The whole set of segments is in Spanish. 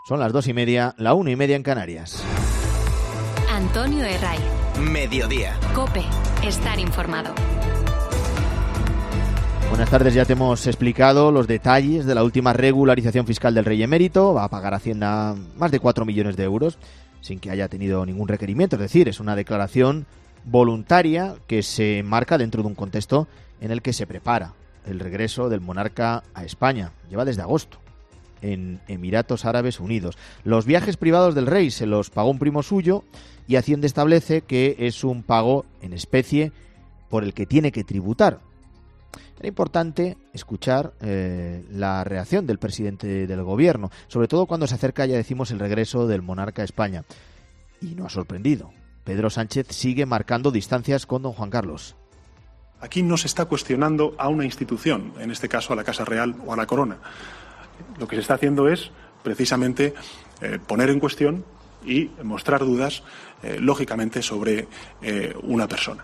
Son las 2:30, la 1:30 en Canarias. Antonio Herray. Mediodía. COPE. Estar informado. Buenas tardes, ya te hemos explicado los detalles de la última regularización fiscal del Rey Emérito. Va a pagar Hacienda más de 4 millones de euros sin que haya tenido ningún requerimiento. Es decir, es una declaración voluntaria que se marca dentro de un contexto en el que se prepara el regreso del monarca a España. Lleva desde agosto en Emiratos Árabes Unidos. Los viajes privados del rey se los pagó un primo suyo y Hacienda establece que es un pago en especie por el que tiene que tributar. Era importante escuchar la reacción del presidente del gobierno, sobre todo cuando se acerca, ya decimos, el regreso del monarca a España. Y no ha sorprendido. Pedro Sánchez sigue marcando distancias con don Juan Carlos. Aquí no se está cuestionando a una institución, en este caso a la Casa Real o a la Corona. Lo que se está haciendo es, precisamente, poner en cuestión y mostrar dudas, lógicamente, sobre una persona.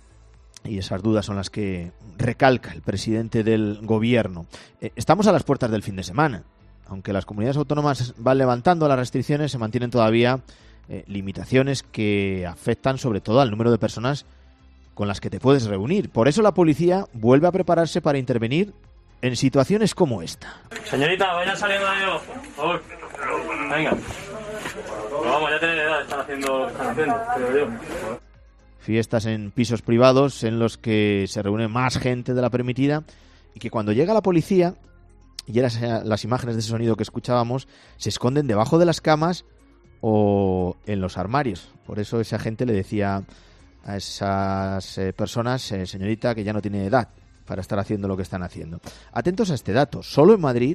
Y esas dudas son las que recalca el presidente del gobierno. Estamos a las puertas del fin de semana. Aunque las comunidades autónomas van levantando las restricciones, se mantienen todavía limitaciones que afectan sobre todo al número de personas con las que te puedes reunir. Por eso la policía vuelve a prepararse para intervenir en situaciones como esta. Señorita, vaya saliendo de ahí abajo, por favor. Venga. Pero vamos, ya tenéis edad, están haciendo lo que están haciendo, creo yo. Fiestas en pisos privados en los que se reúne más gente de la permitida y que cuando llega la policía, y eran las imágenes de ese sonido que escuchábamos, se esconden debajo de las camas o en los armarios. Por eso esa gente le decía a esas personas, señorita, que ya no tiene edad para estar haciendo lo que están haciendo. Atentos a este dato. Solo en Madrid,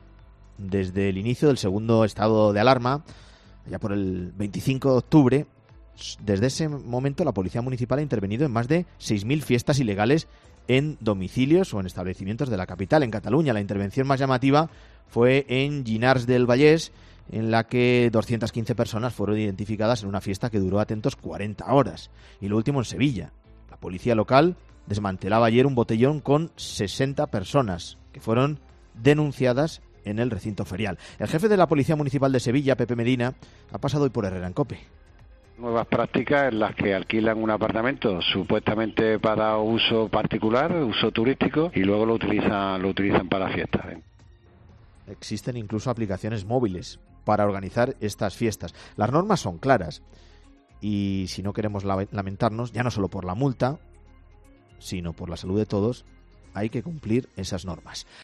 desde el inicio del segundo estado de alarma, ya por el 25 de octubre, desde ese momento la Policía Municipal ha intervenido en más de 6.000 fiestas ilegales en domicilios o en establecimientos de la capital. En Cataluña, la intervención más llamativa fue en Llinars del Vallès, en la que 215 personas fueron identificadas en una fiesta que duró, atentos, 40 horas. Y lo último en Sevilla. La policía local desmantelaba ayer un botellón con 60 personas que fueron denunciadas en el recinto ferial. El jefe de la Policía Municipal de Sevilla, Pepe Medina, ha pasado hoy por Herrera en COPE. Nuevas prácticas en las que alquilan un apartamento supuestamente para uso particular, uso turístico, y luego lo utilizan para fiestas. Existen incluso aplicaciones móviles para organizar estas fiestas. Las normas son claras y si no queremos lamentarnos, ya no solo por la multa, sino por la salud de todos, hay que cumplir esas normas.